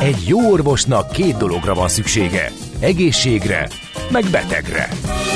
Egy jó orvosnak 2 dologra van szüksége. Egészségre, meg betegre.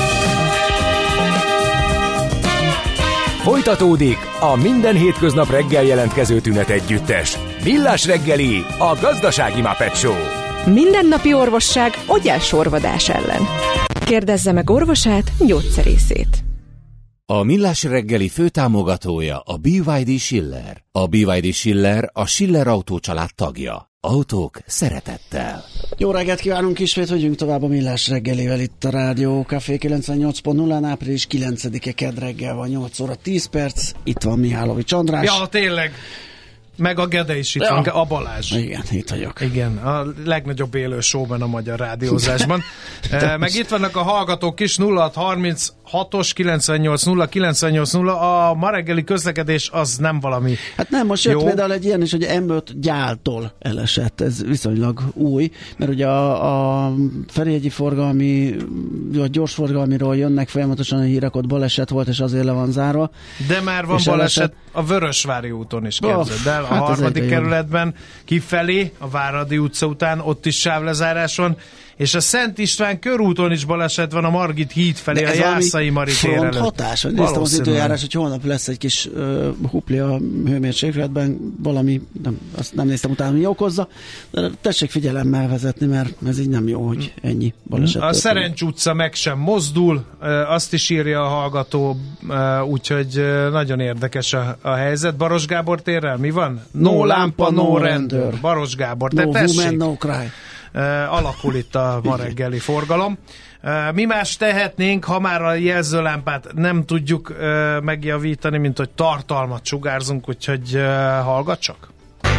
Folytatódik a minden hétköznap reggel jelentkező tünet együttes. Millás reggeli, a gazdasági Muppet Show. Mindennapi orvosság ogyásorvadás ellen. Kérdezze meg orvosát, gyógyszerészét. A Millás reggeli főtámogatója a BYD Schiller. A BYD Schiller a Schiller Autó család tagja. Autók szeretettel. Jó reggelt kívánunk, ismét vagyunk tovább a Millás reggelivel itt a Rádió Café 98.0-án, április 9-e kedd reggel van, 8 óra 10 perc. Itt van Mihálovics András. Ja, tényleg. Meg a Gede is itt van, a Balázs. Igen, itt vagyok. Igen, a legnagyobb élő showman a magyar rádiózásban. Meg itt vannak a hallgatók is, 0636-os 980980. A ma reggeli közlekedés az nem valami. Hát nem, most jött például egy ilyen is, hogy M5 Gyáltól elesett. Ez viszonylag új, mert ugye a Ferihegyi forgalmi, vagy gyorsforgalmiról jönnek folyamatosan a hírek, ott baleset volt, és azért le van zárva. De már van baleset a Vörösvári úton is, képzeld el. A harmadik kerületben kifelé, a Váradi utca után, ott is sávlezárás van, és a Szent István körúton is baleset van a Margit híd felé, a Jászai Mari tér előtt. Hatás, hogy néztem az időjárás, hogy holnap lesz egy kis hupli a hőmérsékletben, valami, azt nem néztem utána, mi okozza, de tessék figyelemmel vezetni, mert ez így nem jó, hogy ennyi baleset. A Szerencs utca meg sem mozdul, azt is írja a hallgató, úgyhogy nagyon érdekes a helyzet. Baros Gábor térrel mi van? No lámpa, no rendőr. Baros Gábor, te tessék. Woman, no cry. Alakul itt a ma reggeli forgalom. Mi más tehetnénk, ha már a jelzőlámpát nem tudjuk megjavítani, mint hogy tartalmat sugárzunk, úgyhogy hallgat csak.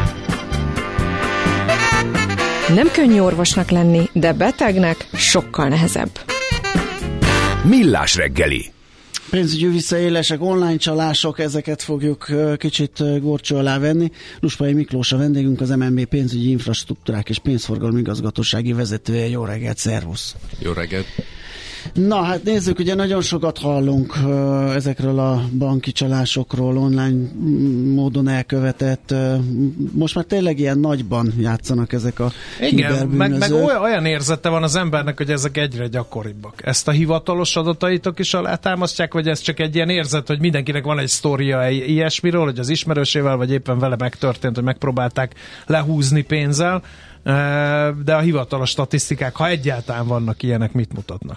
Nem könnyű orvosnak lenni, de betegnek sokkal nehezebb. Millás reggeli. Pénzügyi visszaélések, online csalások, ezeket fogjuk kicsit górcső alá venni. Luspai Miklós a vendégünk, az MNB pénzügyi infrastruktúrák és pénzforgalmi igazgatósági vezetője. Jó reggelt, szervusz! Jó reggelt! Na, hát nézzük, ugye nagyon sokat hallunk ezekről a banki csalásokról, online módon elkövetett, most már tényleg ilyen nagyban játszanak ezek a kiberbűnözők. Meg olyan érzete van az embernek, hogy ezek egyre gyakoribbak. Ezt a hivatalos adataitok is alátámasztják, vagy ez csak egy ilyen érzet, hogy mindenkinek van egy sztoria ilyesmiről, hogy az ismerősével, vagy éppen vele megtörtént, hogy megpróbálták lehúzni pénzzel, de a hivatalos statisztikák, ha egyáltalán vannak ilyenek, mit mutatnak?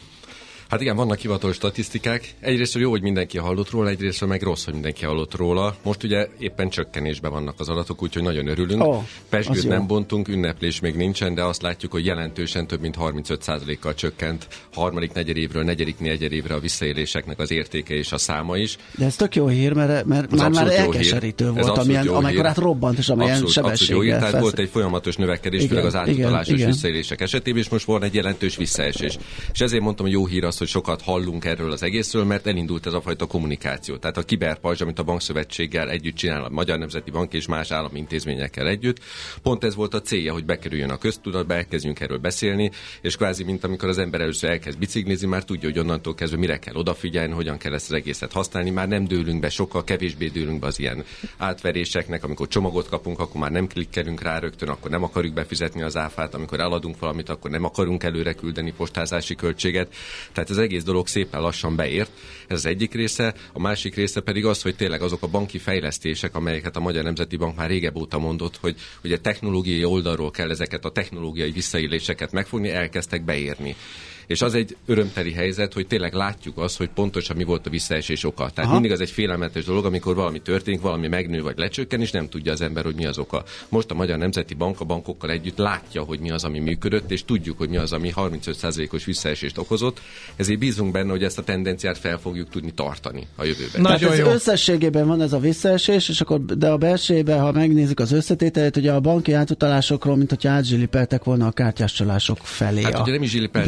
Hát igen, vannak hivatalos statisztikák. Egyrészt jó, hogy mindenki hallott róla, egyrészt meg rossz, hogy mindenki hallott róla. Most ugye éppen csökkenésben vannak az adatok, úgyhogy nagyon örülünk. Pezsgőt nem bontunk, ünneplés még nincsen, de azt látjuk, hogy jelentősen több mint 35%-kal csökkent harmadik negyedévről negyedik negyedévre a visszaéléseknek az értéke és a száma is. De ez tök jó hír, mert már elkeserítő volt, amikor robbant, és amilyen sebességgel. Jó, tehát volt egy folyamatos növekedés, főleg az átutalásos visszaélések esetében, és most van egy jelentős visszaesés. És ezért mondtam, hogy jó hír az, hogy sokat hallunk erről az egészről, mert elindult ez a fajta kommunikáció. Tehát a kiberpajzs, amit a Bankszövetséggel együtt csinál, a Magyar Nemzeti Bank és más állami intézményekkel együtt, pont ez volt a célja, hogy bekerüljön a köztudatba, elkezdjünk erről beszélni, és kvázi, mint amikor az ember először elkezd biciklizni, már tudja, hogy onnantól kezdve mire kell odafigyelni, hogyan kell ezt az egészet használni, már nem dőlünk be, sokkal kevésbé dőlünk be az ilyen átveréseknek, amikor csomagot kapunk, akkor már nem klikkelünk rá rögtön, akkor nem akarjuk befizetni az áfát, amikor eladunk valamit, akkor nem akarunk előre küldeni postázási költséget. Tehát ez egész dolog szépen lassan beért. Ez az egyik része, a másik része pedig az, hogy tényleg azok a banki fejlesztések, amelyeket a Magyar Nemzeti Bank már régebb óta mondott, hogy ugye technológiai oldalról kell ezeket a technológiai visszaéléseket megfogni, elkezdtek beérni. És az egy örömteli helyzet, hogy tényleg látjuk azt, hogy pontosan mi volt a visszaesés oka. Tehát mindig az egy félelmetes dolog, amikor valami történik, valami megnő vagy lecsökken, és nem tudja az ember, hogy mi az oka. Most a Magyar Nemzeti Bank a bankokkal együtt látja, hogy mi az, ami működött, és tudjuk, hogy mi az, ami 35%-os visszaesést okozott. Ezért bízunk benne, hogy ezt a tendenciát fel fogjuk tudni tartani a jövőben. Nagyon jó. Összességében van ez a visszaesés, és akkor, de a belsejében, ha megnézzük az összetételét, ugye a banki átutalásokról, mint hogyha átzsilipeltek volna a kártyás csalások felé. Hát ugye nem is zsilipeltek át,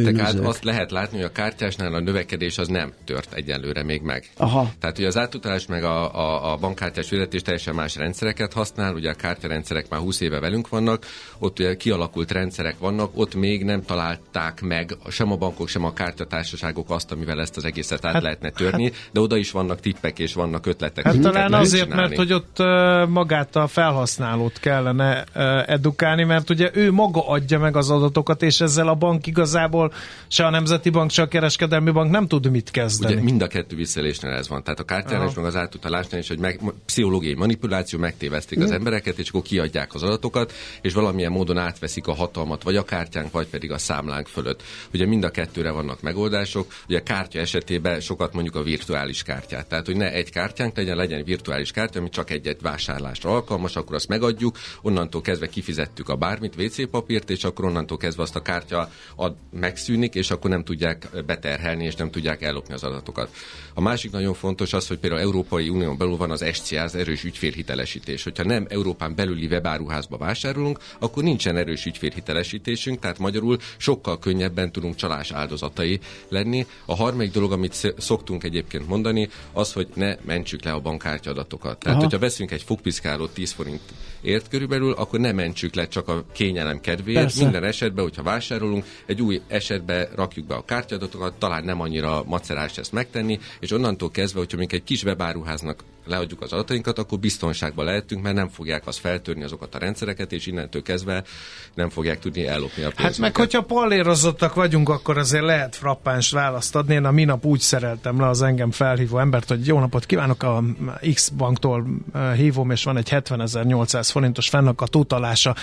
azt lehet látni, hogy a kártyásnál a növekedés az nem tört egyenlőre még meg. Aha. Tehát ugye az átutalás meg a bankkártyás fizetés teljesen más rendszereket használ, ugye a kártyarendszerek már 20 éve velünk vannak, ott ugye kialakult rendszerek vannak, ott még nem találták meg sem a bankok, sem a kártyatársaságok azt, amivel ezt az egészet át lehetne törni, de oda is vannak tippek és vannak ötletek. Hát talán azért, mert hogy ott magát a felhasználót kellene edukálni, mert ugye ő maga adja meg az adatokat, és ezzel a bank igazából se a Nemzeti Bank, se a Kereskedelmi Bank nem tud mit kezdeni. Ugye mind a kettő visszaélésnél ez van. Tehát a kártyánál meg az átutalásnál is, hogy pszichológiai manipuláció, megtévesztik az embereket, és akkor kiadják az adatokat, és valamilyen módon átveszik a hatalmat, vagy a kártyánk, vagy pedig a számlánk fölött. Ugye mind a kettőre vannak megoldások. Ugye a kártya esetében sokat mondjuk a virtuális kártyát. Tehát, hogy ne egy kártyánk legyen virtuális kártya, ami csak egy vásárlásra alkalmas, akkor azt megadjuk, onnantól kezdve kifizettük a bármit, WC papírt, és akkor onnantól kezdve azt a kártya megszűnik, és akkor nem tudják beterhelni, és nem tudják ellopni az adatokat. A másik nagyon fontos az, hogy például Európai Unión belül van az SCA, az erős ügyfélhitelesítés. Hogyha nem Európán belüli webáruházba vásárolunk, akkor nincsen erős ügyfélhitelesítésünk, tehát magyarul sokkal könnyebben tudunk csalás áldozatai lenni. A harmadik dolog, amit szoktunk egyébként mondani, az, hogy ne mentsük le a bankkártya adatokat. Tehát, hogyha veszünk egy fogpiszkálót 10 forintért körülbelül, akkor ne mentsük le csak a kényelem kedvéért. Persze. Minden esetben, hogyha vásárolunk, egy új esetbe rakjuk be a kártyadatokat, talán nem annyira macerás ezt megtenni, és onnantól kezdve, hogyha még egy kis webáruháznak leadjuk az adatainkat, akkor biztonságban lehetünk, mert nem fogják azt feltörni azokat a rendszereket, és innentől kezdve nem fogják tudni ellopni a pénzünket. Hát meg, hogyha pallérozottak vagyunk, akkor azért lehet frappáns választ adni. Én a minap úgy szereltem le az engem felhívó embert, hogy jó napot kívánok, a X banktól hívom, és van egy 70.800 forintos fennakadt utalása.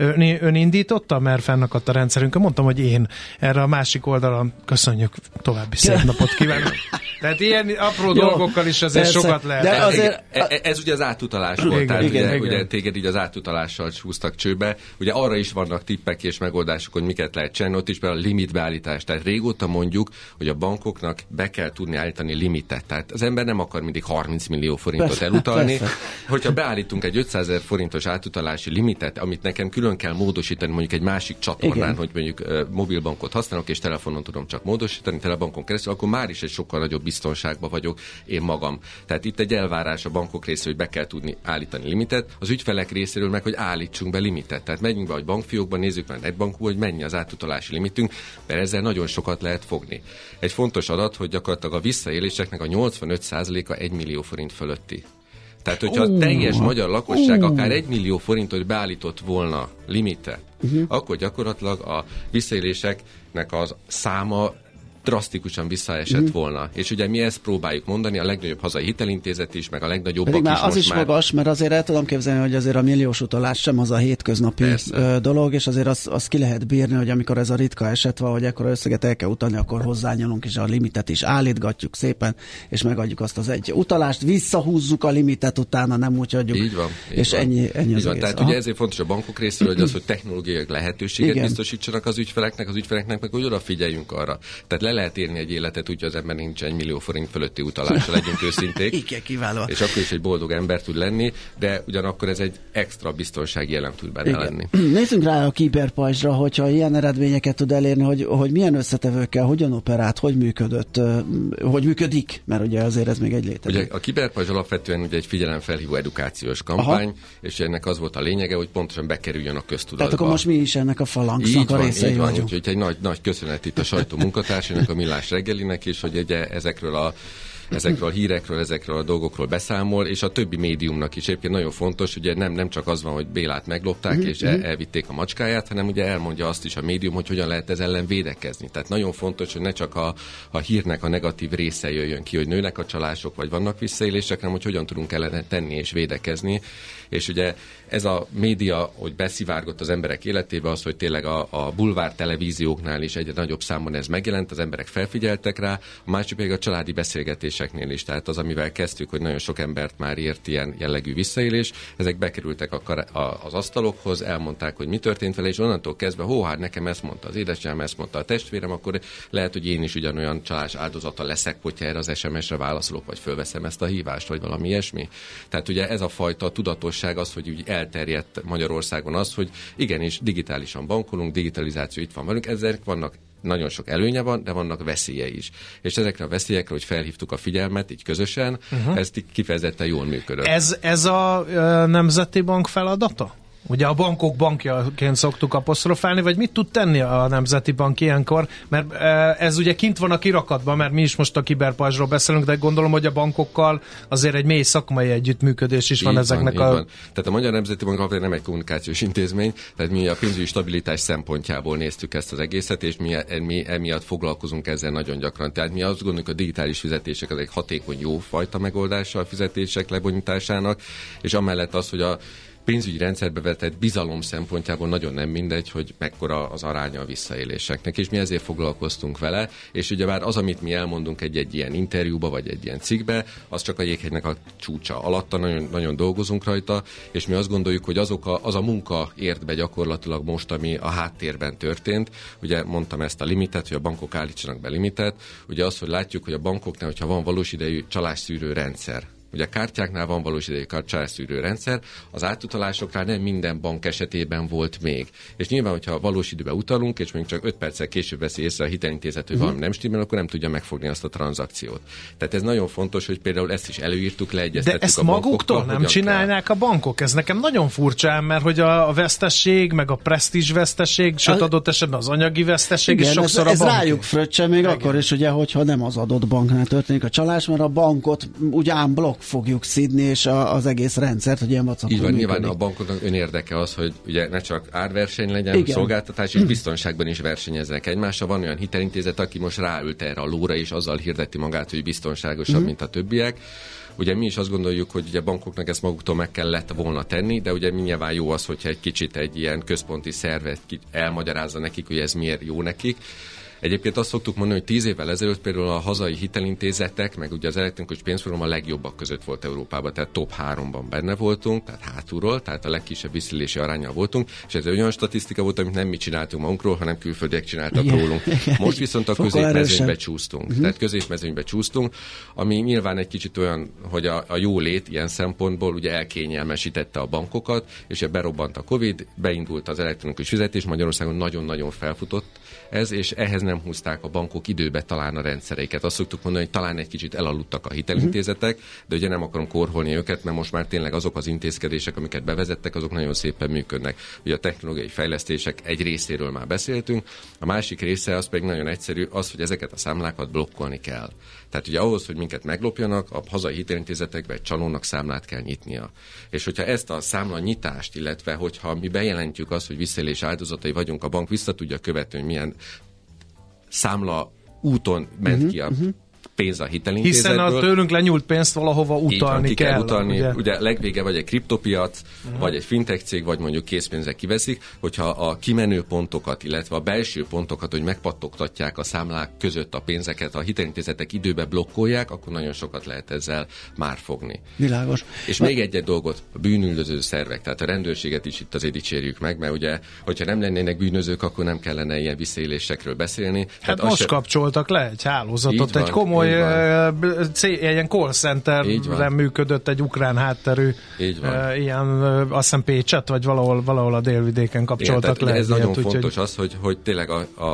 Ön indította, mert fennakadt a rendszerünkön? Mondtam, hogy én. Erre a másik oldalon köszönjük, további szép napot kívánok. Tehát ilyen apró dolgokkal is azért sokat lehet. De azért... Ez ugye az átutalás volt, igen, tehát igen. Ugye téged így az átutalással húztak csőbe. Ugye arra is vannak tippek és megoldások, hogy miket lehet csinálni, ott is például a limitbeállítás. Tehát régóta mondjuk, hogy a bankoknak be kell tudni állítani limitet. Tehát az ember nem akar mindig 30 millió forintot elutalni. Hogyha beállítunk egy 500 000 forintos átutalási limitet, amit nekem külön kell módosítani mondjuk egy másik csatornán, igen. Hogy mondjuk mobilbankot használok, és telefonon tudom csak módosítani, telebankon keresztül, akkor már is egy sokkal nagyobb biztonságban vagyok én magam. Tehát itt egy elvárás a bankok részéről, hogy be kell tudni állítani limitet, az ügyfelek részéről meg, hogy állítsunk be limitet. Tehát megyünk be a bankfiókban, nézzük meg egy bankú, hogy mennyi az átutalási limitünk, mert ezzel nagyon sokat lehet fogni. Egy fontos adat, hogy gyakorlatilag a visszaéléseknek a 85%-a 1 millió forint fölötti. Tehát, hogyha a teljes magyar lakosság akár 1 millió forintot beállított volna limite, akkor gyakorlatilag a visszaéléseknek az száma drasztikusan visszaesett volna. És ugye mi ezt próbáljuk mondani, a legnagyobb hazai hitelintézet is, meg a legnagyobbak is az is magas, mert azért el tudom képzelni, hogy azért a milliós utalás sem az a hétköznapi dolog, és azért azt ki lehet bírni, hogy amikor ez a ritka eset van, hogy ekkora összeget el kell utalni, akkor hozzányúlunk, és a limitet is állítgatjuk szépen, és megadjuk azt az egy utalást, visszahúzzuk a limitet utána, nem úgy adjuk. Így van. És van. ennyi az egész. Tehát ugye ezért fontos a bankok részéről, hogy hogy technológiai lehetőséget biztosítsanak az ügyfeleknek, meg hogy odafigyeljünk arra. Tehát lehet érni egy életet, úgyhogy az ember nincs 1 millió forint fölötti utalásra, legyünk őszinték. Igen, kiváló. És akkor is egy boldog ember tud lenni, de ugyanakkor ez egy extra biztonsági elem tud benne lenni. Nézzünk rá a kiberpajzsra, hogyha ilyen eredményeket tud elérni, hogy milyen összetevőkkel, hogyan operált, hogy működött, hogy működik, mert ugye azért ez még egy létezik. Ugye a kiberpajzs alapvetően ugye egy figyelemfelhívó edukációs kampány, és ennek az volt a lényege, hogy pontosan bekerüljön a köztudatba. Tehát akkor most mi is ennek a falangnak a részei vagyunk. Úgyhogy egy nagy köszönet itt a sajtó munkatársainak, a Millás reggelinek is, hogy ugye ezekről a hírekről, ezekről a dolgokról beszámol, és a többi médiumnak is egyébként nagyon fontos, ugye nem csak az van, hogy Bélát meglopták, és elvitték a macskáját, hanem ugye elmondja azt is a médium, hogy hogyan lehet ez ellen védekezni. Tehát nagyon fontos, hogy ne csak a hírnek a negatív része jöjjön ki, hogy nőnek a csalások, vagy vannak visszaélések, hanem hogy hogyan tudunk ellene tenni és védekezni. És ugye ez a média, hogy beszivárgott az emberek életébe, az, hogy tényleg a bulvár televízióknál is egyre nagyobb számban ez megjelent, az emberek felfigyeltek rá, a másik pedig a családi beszélgetéseknél is, tehát az, amivel kezdtük, hogy nagyon sok embert már ért ilyen jellegű visszaélés, ezek bekerültek az asztalokhoz, elmondták, hogy mi történt vele, és onnantól kezdve, hát nekem ezt mondta az édesanyám, ezt mondta a testvérem, akkor lehet, hogy én is ugyanolyan csalás áldozata leszek, hogyha erre az SMS-re válaszolok, vagy fölveszem ezt a hívást, vagy valami ilyesmi. Tehát ugye ez a fajta tudatosság az, hogy úgy elterjedt Magyarországon az, hogy igenis digitálisan bankolunk, digitalizáció itt van velünk, ezek vannak nagyon sok előnye van, de vannak veszélye is. És ezekre a veszélyekre, hogy felhívtuk a figyelmet így közösen, ez kifejezetten jól működött. Ez a Nemzeti Bank feladata? Ugye a bankok bankjaként szoktuk apostrofálni, vagy mit tud tenni a Nemzeti Bank ilyenkor? Mert ez ugye kint van a kirakatban, mert mi is most a kiberpajzsról beszélünk, de gondolom, hogy a bankokkal azért egy mély szakmai együttműködés is van ezeknek van. Tehát a Magyar Nemzeti Bank alapvetően nem egy kommunikációs intézmény, tehát mi a pénzügyi stabilitás szempontjából néztük ezt az egészet, és mi emiatt foglalkozunk ezzel nagyon gyakran. Tehát mi azt gondoljuk, a digitális fizetések az egy hatékony, jó fajta megoldása a fizetések lebonyításának, és amellett az, hogy a pénzügyi rendszerbe vetett bizalom szempontjából nagyon nem mindegy, hogy mekkora az aránya a visszaéléseknek, és mi ezért foglalkoztunk vele, és ugyebár az, amit mi elmondunk egy ilyen interjúba, vagy egy ilyen cikkbe, az csak a jéghegynek a csúcsa alatta, nagyon, nagyon dolgozunk rajta, és mi azt gondoljuk, hogy az a munka ért be gyakorlatilag most, ami a háttérben történt. Ugye mondtam ezt a limitet, hogy a bankok állítsanak be limitet, ugye az, hogy látjuk, hogy a bankoknál, hogyha van valós idejű csalásszűrő rendszer, ugye a kártyáknál van valós idejű csalásszűrő rendszer, az átutalásoknál nem minden bank esetében volt még. És nyilván, hogyha valós időben utalunk, és mondjuk csak 5 perccel később veszi észre a hitelintézet, hogy valami nem stimmel, akkor nem tudja megfogni azt a tranzakciót. Tehát ez nagyon fontos, hogy például ezt is előírtuk, leegyeztettük a bankokkal. De ezt maguktól nem csinálnák a bankok? Ez nekem nagyon furcsa, mert hogy a vesztesség, meg a presztízs vesztesség, sőt adott esetben az anyagi vesztesség, igen, és sokszor ez a bank. rájuk fröccse még akkor is, ugye, hogyha nem az adott banknál történik a csalás, mert a bankot ugye blokk fogjuk szidni, és az egész rendszert, hogy ilyen vacakon így van, nyilván a bankoknak önérdeke az, hogy ugye ne csak árverseny legyen, igen, szolgáltatás és biztonságban is versenyeznek egymással. Van olyan hitelintézet, aki most ráült erre a lóra, és azzal hirdeti magát, hogy biztonságosabb, mint a többiek. Ugye mi is azt gondoljuk, hogy ugye bankoknak ezt maguktól meg kellett volna tenni, de ugye nyilván jó az, hogyha egy kicsit egy ilyen központi szervet elmagyarázza nekik, hogy ez miért jó nekik. Egyébként azt szoktuk mondani, hogy 10 évvel ezelőtt például a hazai hitelintézetek, meg ugye az elektronikus pénzforgalom a legjobbak között volt Európában, tehát top 3-ban benne voltunk, tehát hátulról, tehát a legkisebb visszaélési aránnyal voltunk, és ez olyan statisztika volt, amit nem mi csináltunk magunkról, hanem külföldiek csináltak rólunk. Most viszont a középmezőnybe csúsztunk. Tehát középmezőnybe csúsztunk, ami nyilván egy kicsit olyan, hogy a jólét ilyen szempontból ugye elkényelmesítette a bankokat, és berobbant a Covid, beindult az elektronikus fizetés, Magyarországon nagyon-nagyon felfutott ez, és ehhez nem húzták a bankok időbe talán a rendszereiket. Azt szoktuk mondani, hogy talán egy kicsit elaludtak a hitelintézetek, de ugye nem akarom korholni őket, mert most már tényleg azok az intézkedések, amiket bevezettek, azok nagyon szépen működnek. Ugye a technológiai fejlesztések egy részéről már beszéltünk, a másik része az pedig nagyon egyszerű, az, hogy ezeket a számlákat blokkolni kell. Tehát ugye ahhoz, hogy minket meglopjanak, a hazai hitelintézetekben egy csalónak számlát kell nyitnia. És hogyha ezt a számla nyitást, illetve hogyha mi bejelentjük azt, hogy visszaélés áldozatai vagyunk, a bank vissza tudja követni, hogy milyen számla úton ment ki a pénz a hitelintézetből. Hiszen a tőlünk lenyúlt pénzt valahova utalni kell. Utalni. Ugye legvége vagy egy kriptopiac, vagy egy fintech cég, vagy mondjuk készpénzek kiveszik, hogyha a kimenő pontokat, illetve a belső pontokat, hogy megpattogtatják a számlák között a pénzeket, a hitelintézetek időbe blokkolják, akkor nagyon sokat lehet ezzel már fogni. Világos. És még egy dolgot, a bűnüldöző szervek, tehát a rendőrséget is itt azért dicsérjük meg, mert ugye, hogyha nem lennének bűnözők, akkor nem kellene ilyen visszaélésekről beszélni. Hát most kapcsoltak le egy hálózatot, egy komoly ilyen call centerben működött egy ukrán hátterű ilyen, azt hiszem Pécset, vagy valahol a délvidéken kapcsoltak le. Ez nagyon fontos az, hogy tényleg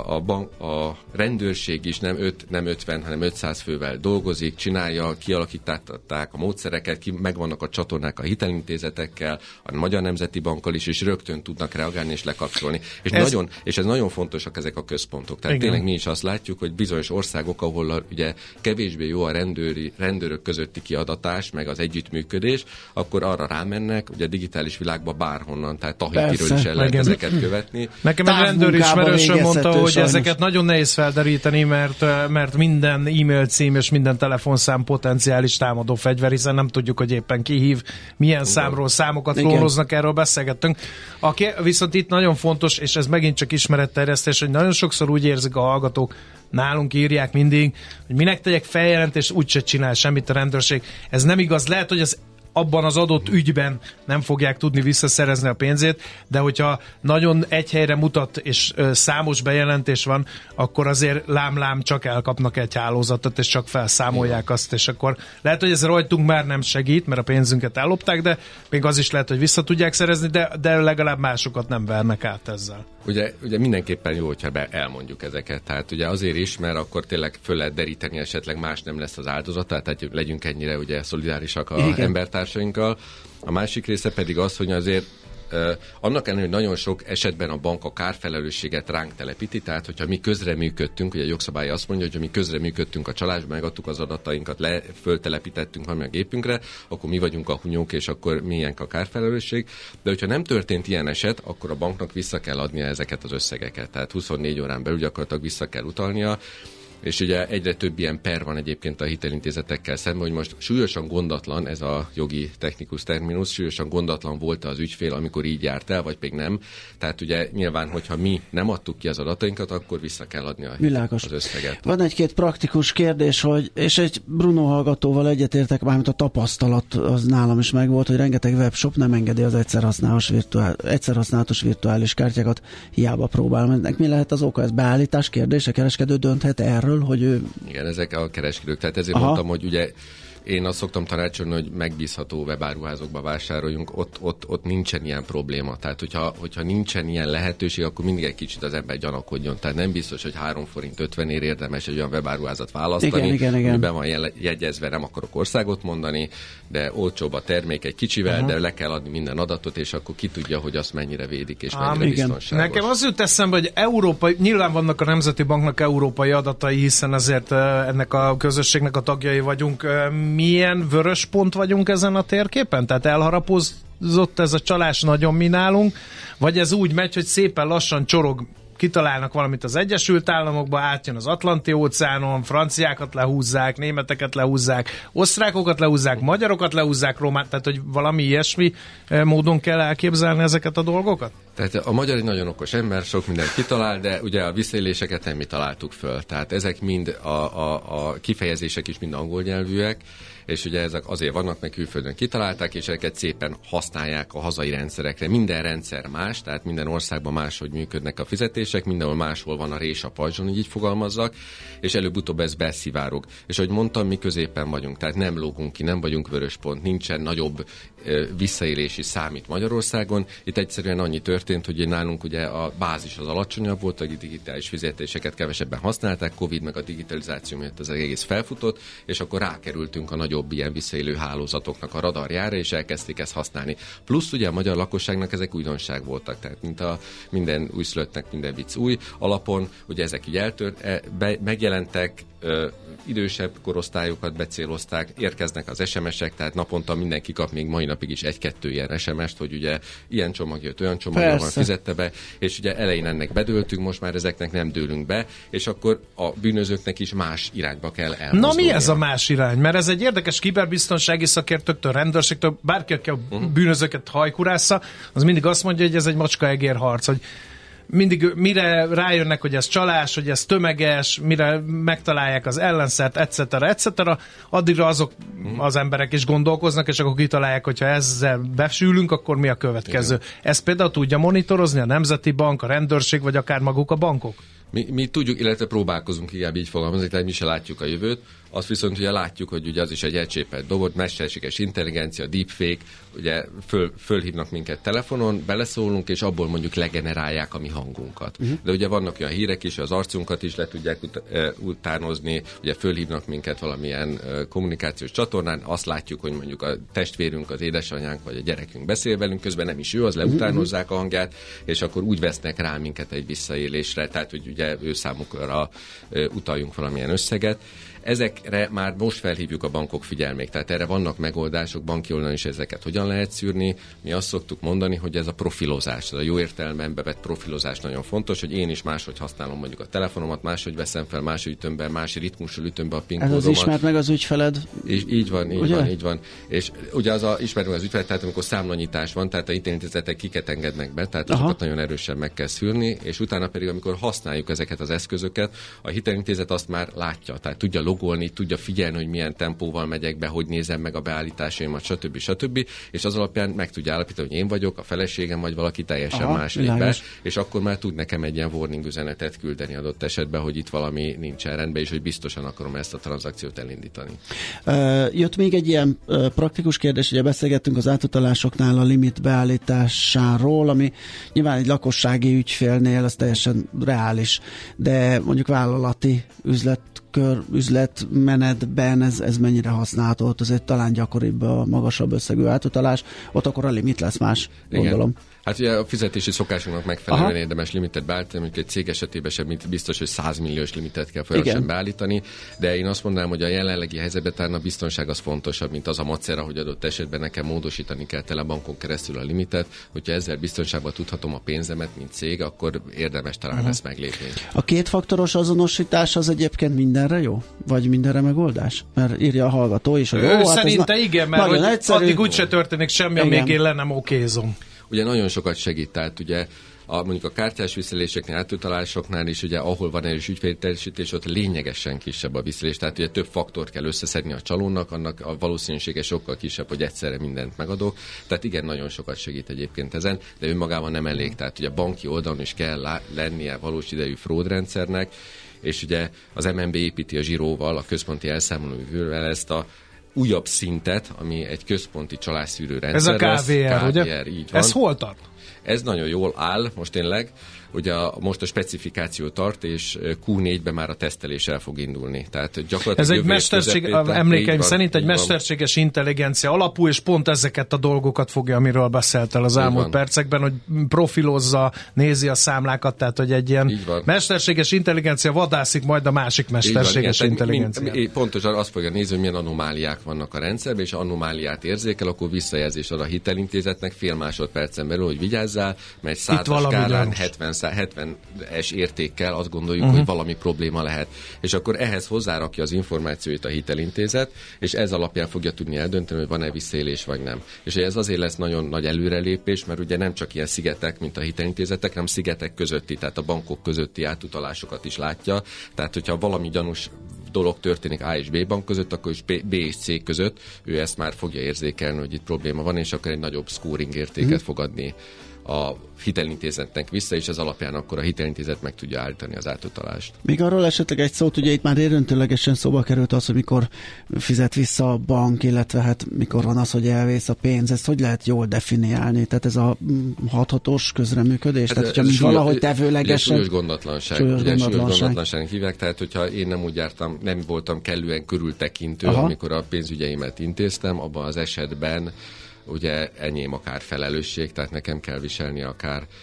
a rendőrség is nem 50, hanem 500 fővel dolgozik, csinálja, kialakították a módszereket, megvannak a csatornák a hitelintézetekkel, a Magyar Nemzeti Bankkal is, és rögtön tudnak reagálni és lekapcsolni. És ez nagyon fontosak ezek a központok. Tehát tényleg mi is azt látjuk, hogy bizonyos országok, ahol ugye kevésbé jó a rendőrök közötti kiadatás, meg az együttműködés, akkor arra rámennek, ugye a digitális világban bárhonnan, tehát Tahitiről is el lehet ezeket követni. Nekem egy rendőrismerősöm mondta, hogy ezeket nagyon nehéz felderíteni, mert minden e-mail cím és minden telefonszám potenciális támadó fegyver, hiszen nem tudjuk, hogy éppen ki hív, milyen számról számokat klónoznak, erről beszélgettünk. Viszont itt nagyon fontos, és ez megint csak ismeretterjesztés, hogy nagyon sokszor úgy érzik a hallgatók, nálunk írják mindig, hogy minek tegyek feljelentést, úgyse csinál semmit a rendőrség. Ez nem igaz. Lehet, hogy abban az adott ügyben nem fogják tudni visszaszerezni a pénzét, de hogyha nagyon egy helyre mutat, és számos bejelentés van, akkor azért lám-lám csak elkapnak egy hálózatot, és csak felszámolják azt, és akkor lehet, hogy ez rajtunk már nem segít, mert a pénzünket ellopták, de még az is lehet, hogy vissza tudják szerezni, de legalább másokat nem vernek át ezzel. Ugye mindenképpen jó, hogyha elmondjuk ezeket. Tehát ugye azért is, mert akkor tényleg föl lehet deríteni, esetleg más nem lesz az áldozata, tehát legyünk ennyire ugye szolidárisak a embertársainkkal. A másik része pedig az, hogy azért annak ellenére, hogy nagyon sok esetben a bank a kárfelelősséget ránk telepíti, tehát hogyha mi közreműködtünk, ugye a jogszabály azt mondja, hogy ha mi közreműködtünk a csalásba, megadtuk az adatainkat, föltelepítettünk valami a gépünkre, akkor mi vagyunk a hunyók, és akkor milyenk a kárfelelősség. De hogyha nem történt ilyen eset, akkor a banknak vissza kell adnia ezeket az összegeket. Tehát 24 órán belül gyakorlatilag vissza kell utalnia. És ugye egyre több ilyen per van egyébként a hitelintézetekkel szemben, hogy most súlyosan gondatlan, ez a jogi technikus terminus, súlyosan gondatlan volt az ügyfél, amikor így járt el, vagy még nem. Tehát ugye nyilván, hogyha mi nem adtuk ki az adatainkat, akkor vissza kell adni az összeget. Van egy-két praktikus kérdés, és egy Bruno hallgatóval egyetértek, mármint a tapasztalat az nálam is megvolt, hogy rengeteg webshop nem engedi az egyszerhasználatos virtuális kártyákat, hiába próbálom. Ennek mi lehet az oka? Ez beállítás kérdése? Kereskedő dönthet erről? Hogy ő... Igen, ezek a kereskedők. Tehát ezért mondtam, hogy ugye én azt szoktam tanácsolni, hogy megbízható webáruházokba vásároljunk, ott nincsen ilyen probléma. Tehát, hogyha nincsen ilyen lehetőség, akkor mindig egy kicsit az ember gyanakodjon. Tehát nem biztos, hogy 3 forint 50 ér érdemes egy olyan webáruházat választani, igen. amiben van jegyezve, nem akarok országot mondani, de olcsóbb a termék egy kicsivel, de le kell adni minden adatot, és akkor ki tudja, hogy azt mennyire védik, és mennyire biztonságos. Nekem az jut eszembe, hogy nyilván vannak a Nemzeti Banknak európai adatai, hiszen azért ennek a közösségnek a tagjai vagyunk. Milyen vörös pont vagyunk ezen a térképen? Tehát elharapozott ez a csalás nagyon mi nálunk, vagy ez úgy megy, hogy szépen lassan csorog, kitalálnak valamit az Egyesült Államokba, átjön az Atlanti-óceánon, franciákat lehúzzák, németeket lehúzzák, osztrákokat lehúzzák, magyarokat lehúzzák, romát, tehát hogy valami ilyesmi módon kell elképzelni ezeket a dolgokat? Tehát a magyar egy nagyon okos ember, sok mindent kitalál, de ugye a visszaéléseket nem mi találtuk föl. Tehát ezek mind a kifejezések is mind angol nyelvűek, és ugye ezek azért vannak, meg külföldön kitalálták, és ezeket szépen használják a hazai rendszerekre. Minden rendszer más, tehát minden országban máshogy működnek a fizetések, mindenhol máshol van a rés a pajzson, hogy így fogalmazzak, és előbb-utóbb ez beszivárog. És ahogy mondtam, mi középen vagyunk, tehát nem lógunk ki, nem vagyunk vörös pont, nincsen nagyobb visszaélési számít Magyarországon. Itt egyszerűen annyi történt, hogy nálunk ugye a bázis az alacsonyabb volt, a digitális fizetéseket kevesebben használták, Covid meg a digitalizáció miatt az egész felfutott, és akkor rákerültünk a nagyobb ilyen visszaélő hálózatoknak a radarjára, és elkezdték ezt használni. Plusz ugye a magyar lakosságnak ezek újdonság voltak, tehát mint minden újszülöttnek minden vicc új alapon, ugye ezek így megjelentek, idősebb korosztályokat becélozták, érkeznek az SMS-ek, tehát naponta mindenki kap még mai napig is 1-2 ilyen SMS-t, hogy ugye ilyen csomag jött, olyan csomag van, fizette be, és ugye elején ennek bedőltünk, most már ezeknek nem dőlünk be, és akkor a bűnözőknek is más irányba kell elmozdulnia. Na mi ez a más irány? Mert ez egy érdekes kiberbiztonsági szakértőktől, rendőrségtől, bárki, aki a bűnözőket hajkurásza, az mindig azt mondja, hogy ez egy macska-egér harc, hogy mindig mire rájönnek, hogy ez csalás, hogy ez tömeges, mire megtalálják az ellenszert, etc., addigra azok az emberek is gondolkoznak, és akkor kitalálják, hogyha ezzel besülünk, akkor mi a következő. Igen. Ezt például tudja monitorozni a Nemzeti Bank, a rendőrség, vagy akár maguk a bankok? Mi tudjuk, illetve próbálkozunk inkább így fogalmazni, tehát mi se látjuk a jövőt. Azt viszont ugye látjuk, hogy ugye az is egy elcsépelt dolog, mesterséges intelligencia, deepfake, ugye fölhívnak minket telefonon, beleszólunk, és abból mondjuk legenerálják a mi hangunkat. De ugye vannak olyan hírek is, az arcunkat is le tudják utánozni, ugye fölhívnak minket valamilyen kommunikációs csatornán, azt látjuk, hogy mondjuk a testvérünk, az édesanyánk vagy a gyerekünk beszél velünk, közben nem is ő, az leutánozzák a hangját, és akkor úgy vesznek rá minket egy visszaélésre, tehát hogy ugye ő számukra utaljunk valamilyen összeget. Ezekre már most felhívjuk a bankok figyelmét, tehát erre vannak megoldások, banki oldalon is ezeket hogyan lehet szűrni. Mi azt szoktuk mondani, hogy ez a profilozás, ez a jó értelemben bevett profilozás nagyon fontos, hogy én is máshogy használom mondjuk a telefonomat, máshogy veszem fel, máshogy ütöm be, más ritmussal ütöm be a PIN kódomat. Ez az ismert meg az ügyfeled? Így van. És ugye az ismert meg az ügyfeled, tehát amikor számlanyítás van, tehát a hitelintézetek kiket engednek be, tehát azokat nagyon erősen meg kell szűrni, és utána pedig amikor használjuk használjuk ezeket az eszközöket, a hitelintézet azt már látja, tehát tudja logolni, tudja figyelni, hogy milyen tempóval megyek be, hogy nézem meg a beállításaimat, stb. És az alapján meg tudja állapítani, hogy én vagyok, a feleségem, vagy valaki teljesen más lép be, és akkor már tud nekem egy ilyen warning üzenetet küldeni adott esetben, hogy itt valami nincsen rendben, és hogy biztosan akarom ezt a tranzakciót elindítani. Jött még egy ilyen praktikus kérdés, ugye beszélgettünk az átutalásoknál a limit beállításáról, ami nyilván egy lakossági ügyfélnél az teljesen reális, de mondjuk vállalati üzletmenetben ez mennyire használható, ott azért talán gyakoribb a magasabb összegű átutalás, ott akkor a limit lesz más, gondolom. Igen. Hát ugye a fizetési szokásunknak megfelelően érdemes limitet beállítani, mondjuk egy cég esetében sem biztos, hogy 100 milliós limitet kell folyamatosan beállítani, de én azt mondanám, hogy a jelenlegi helyzetben talán a biztonság az fontosabb, mint az a macera, hogy adott esetben nekem módosítani kell telebankon keresztül a limitet, hogyha ezzel biztonságban tudhatom a pénzemet, mint cég, akkor érdemes talán ezt meglépni. A kétfaktoros azonosítás az egyébként mindenre jó? Vagy mindenre megoldás? Mert írja a hallgató is, hogy jó, szerinte igen, mert hogy addig úgyse történik semmi, amíg én le nem okézom. Ugye nagyon sokat segít, tehát ugye mondjuk a kártyás visszaéléseknél, átutalásoknál is, ugye ahol van erős ügyfélteljesítés, ott lényegesen kisebb a visszaélés, tehát ugye több faktort kell összeszedni a csalónak, annak a valószínűsége sokkal kisebb, hogy egyszerre mindent megadok. Tehát igen, nagyon sokat segít egyébként ezen, de önmagában nem elég. Tehát ugye banki oldalon is kell lennie valós idejű fraudrendszernek, és ugye az MNB építi a zsiróval, a központi elszámolóval ezt a újabb szintet, ami egy központi csalásszűrő rendszer. Ez a KVR, ugye? Így van. Ez hol tart? Ez nagyon jól áll most tényleg. Ugye most a specifikáció tart, és Q4-ben már a tesztelés el fog indulni. Tehát gyakorlatilag ez egy emlékeim szerint egy mesterséges intelligencia alapú, és pont ezeket a dolgokat fogja, amiről beszéltél az elmúlt percekben, hogy profilozza, nézi a számlákat, tehát hogy egy ilyen mesterséges intelligencia vadászik majd a másik mesterséges intelligencia. Pontosan azt fogja nézni, hogy milyen anomáliák vannak a rendszerben, és anomáliát érzékel, akkor visszajelzés ad a hitelintézetnek fél másodpercen belül, hogy vigyázzál, mert egy 100-as skálán 70-es értékkel azt gondoljuk, hogy valami probléma lehet. És akkor ehhez hozzárakja az információit a hitelintézet, és ez alapján fogja tudni eldönteni, hogy van-e visszaélés vagy nem. És ez azért lesz nagyon nagy előrelépés, mert ugye nem csak ilyen szigetek, mint a hitelintézetek, hanem szigetek közötti, tehát a bankok közötti átutalásokat is látja. Tehát, hogyha valami gyanús dolog történik A és B bank között, akkor is B és C között ő ezt már fogja érzékelni, hogy itt probléma van, és akkor egy nagyobb scoring értéket fog adni a hitelintézetnek vissza, és ez alapján akkor a hitelintézet meg tudja állítani az átutalást. Még arról esetleg egy szót, ugye itt már érintőlegesen szóba került az, hogy mikor fizet vissza a bank, illetve hát mikor van az, hogy elvész a pénz, ezt hogy lehet jól definiálni? Tehát ez a hathatós közreműködés? Tehát, hogyha valahogy tevőlegesen... Súlyos gondatlanság hívják, tehát hogyha én nem úgy jártam, nem voltam kellően körültekintő, amikor a pénzügyeimet intéztem, abban az esetben ugye enyém a kárfelelősség, tehát nekem kell viselni a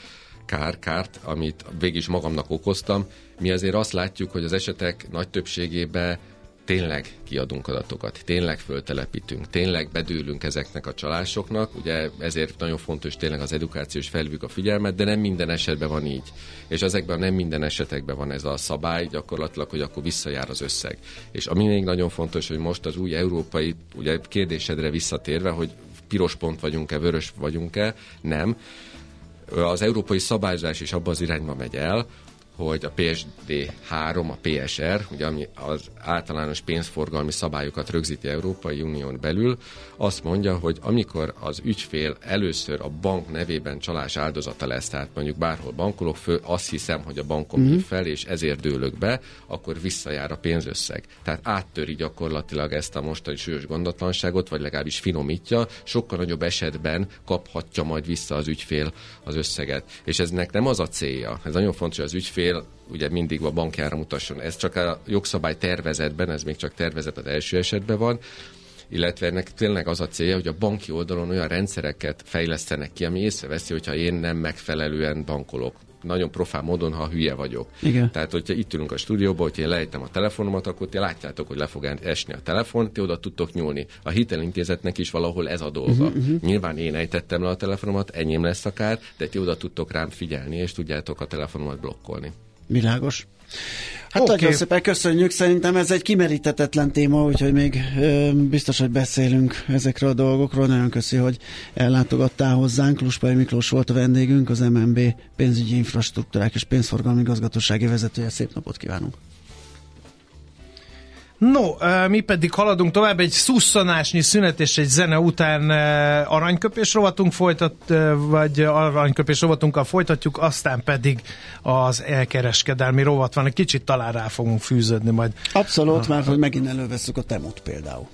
kárt, amit végig is magamnak okoztam. Mi azért azt látjuk, hogy az esetek nagy többségében tényleg kiadunk adatokat, tényleg föltelepítünk, tényleg bedőlünk ezeknek a csalásoknak, ugye ezért nagyon fontos tényleg az edukáció, és felhívjuk a figyelmet, de nem minden esetben van így. És ezekben nem minden esetekben van ez a szabály gyakorlatilag, hogy akkor visszajár az összeg. És ami még nagyon fontos, hogy most az új európai, ugye kérdésedre visszatérve, hogy piros pont vagyunk-e, vörös vagyunk-e, nem. Az európai szabályozás is abban az irányba megy el, hogy a PSD3, a PSR, ugye ami az általános pénzforgalmi szabályokat rögzíti Európai Unión belül, azt mondja, hogy amikor az ügyfél először a bank nevében csalás áldozata lesz, tehát mondjuk bárhol bankolok föl, azt hiszem, hogy a bankom hív fel, és ezért dőlök be, akkor visszajár a pénzösszeg. Tehát áttöri gyakorlatilag ezt a mostani súlyos gondatlanságot, vagy legalábbis finomítja, sokkal nagyobb esetben kaphatja majd vissza az ügyfél az összeget. És eznek nem az a célja, ez nagyon fontos, hogy az ügyfél ugye mindig a bankjára mutasson. Ez csak a jogszabály tervezetben, ez még csak tervezet az első esetben van, illetve ennek tényleg az a célja, hogy a banki oldalon olyan rendszereket fejlesztenek ki, ami észreveszi, hogyha én nem megfelelően bankolok. Nagyon profán módon, ha hülye vagyok. Igen. Tehát, hogyha itt ülünk a stúdióban, hogyha én lejtem a telefonomat, akkor ti látjátok, hogy le fog esni a telefon, ti oda tudtok nyúlni. A hitelintézetnek is valahol ez a dolga. Nyilván én ejtettem le a telefonomat, enyém lesz a kár, de ti oda tudtok rám figyelni, és tudjátok a telefonomat blokkolni. Világos. Hát nagyon szépen köszönjük, szerintem ez egy kimeríthetetlen téma, úgyhogy még biztos, hogy beszélünk ezekről a dolgokról. Nagyon köszi, hogy ellátogattál hozzánk. Luspai Miklós volt a vendégünk, az MNB pénzügyi infrastruktúrák és pénzforgalmi igazgatósági vezetője. Szép napot kívánunk! No, mi pedig haladunk tovább, egy szusszanásnyi szünet és egy zene után aranyköpés rovatunkkal folytatjuk, aztán pedig az elkereskedelmi rovat van, egy kicsit talán rá fogunk fűződni majd. Abszolút, mert hogy megint elővesszük a Temut például.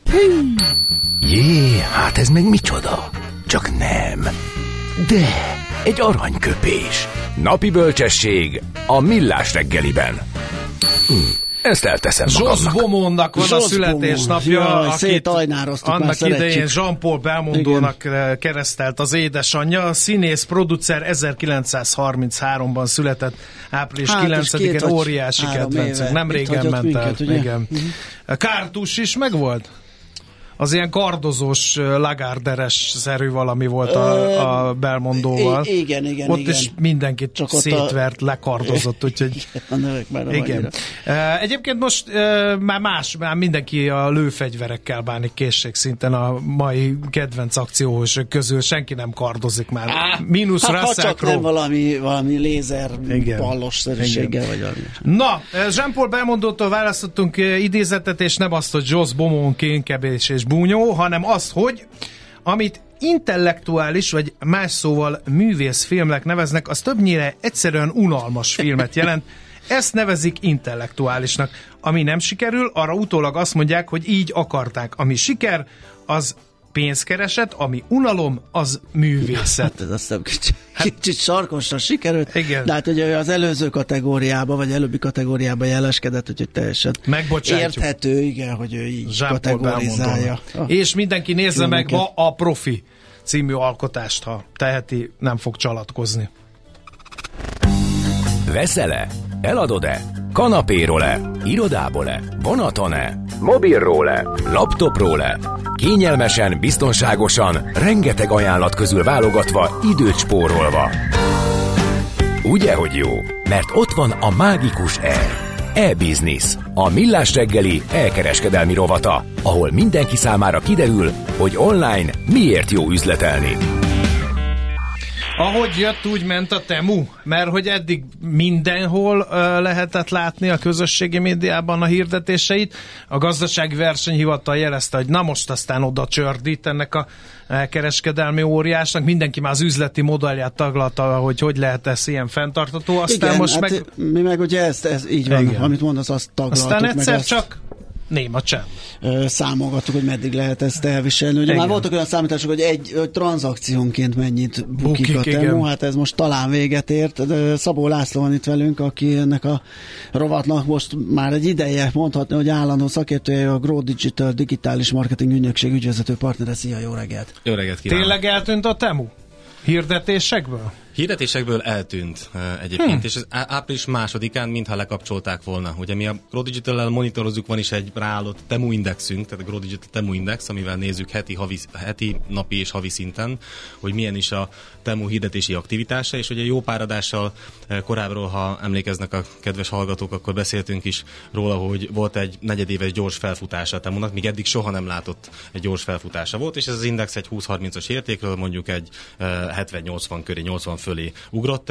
Jé, hát ez meg micsoda? Csak nem. De egy aranyköpés. Napi bölcsesség a Millás reggeliben. Ezt elteszem magamnak. Jos Beaumontnak van a születésnapja, akit annak idején Jean-Paul Belmondónak keresztelt az édesanyja. A színész, producer 1933-ban született, április 9-én, óriási kedvencünk. Nem régen ment el. Igen. Kártus is megvolt? Az ilyen kardozós, Lagarderes-szerű valami volt a Belmondóval. Igen. Ott is mindenkit csak szétvert, lekardozott, úgyhogy... A nevek már igen. Egyébként most már mindenki a lőfegyverekkel bánik készségszinten a mai kedvenc akcióhősök közül. Senki nem kardozik már. Mínusz Russell Crowe. Nem valami lézer pallos-szerűséggel vagy valami. Na, Jean-Paul Belmondótól választottunk idézetet, és nem azt, hogy Jos Beaumont kénkebés és búnyó, hanem az, hogy amit intellektuális, vagy más szóval művészfilmnek neveznek, az többnyire egyszerűen unalmas filmet jelent. Ezt nevezik intellektuálisnak. Ami nem sikerül, arra utólag azt mondják, hogy így akarták. Ami siker, az pénzkereset, ami unalom, az művészet. Hát ez aztán kicsit sarkosra sikerült. Igen. De hát ugye az előző kategóriába, vagy előbbi kategóriába jeleskedett, úgyhogy teljesen érthető, igen, hogy ő így kategorizálja. És mindenki nézze meg ma a Profi című alkotást, ha teheti, nem fog csalatkozni. Veszel-e? Eladod-e? Kanapéról-e? Irodából-e? Vonaton-e? Mobilról-e? Laptopról-e? Kényelmesen, biztonságosan, rengeteg ajánlat közül válogatva, időt spórolva. Ugye, hogy jó? Mert ott van a mágikus e-business, a Millás reggeli elkereskedelmi rovata, ahol mindenki számára kiderül, hogy online miért jó üzletelni. Ahogy jött, úgy ment a Temu, mert hogy eddig mindenhol lehetett látni a közösségi médiában a hirdetéseit. A gazdasági versenyhivatal jelezte, hogy na most aztán oda csördít ennek a kereskedelmi óriásnak. Mindenki már az üzleti modellját taglalta, hogy lehet ez ilyen fenntartató. Aztán igen, most hát mi meg ugye ez így van, igen. Amit mondasz, azt taglaltuk. Aztán egyszer meg csak néma csend. Számolgattuk, hogy meddig lehet ezt elviselni. Ugye már voltak olyan számítások, hogy egy tranzakciónként mennyit bukik a Temu, hát ez most talán véget ért. De Szabó László van itt velünk, aki ennek a rovatnak most már egy ideje mondhatni, hogy állandó szakértője, a Grow Digital digitális marketing ügynökség ügyvezető partnere. Szia, jó reggelt! Jó reggelt kívánok! Tényleg eltűnt a Temu? Hirdetésekből? Hirdetésekből eltűnt egyébként, és az április 2-án mintha lekapcsolták volna. Ugye mi a Grow Digital-lel monitorozzuk, van is egy ráállott Temu indexünk, tehát a Grow Digital Temu Index, amivel nézzük heti, napi és havi szinten, hogy milyen is a Temu hirdetési aktivitása, és ugye jó pár adással korábbról, ha emlékeznek a kedves hallgatók, akkor beszéltünk is róla, hogy volt egy negyedéves gyors felfutása a Temunak, míg eddig soha nem látott egy gyors felfutása volt, és ez az index egy 20-30-as értékről mondjuk egy 70-80 köré, 80 fölé ugrott,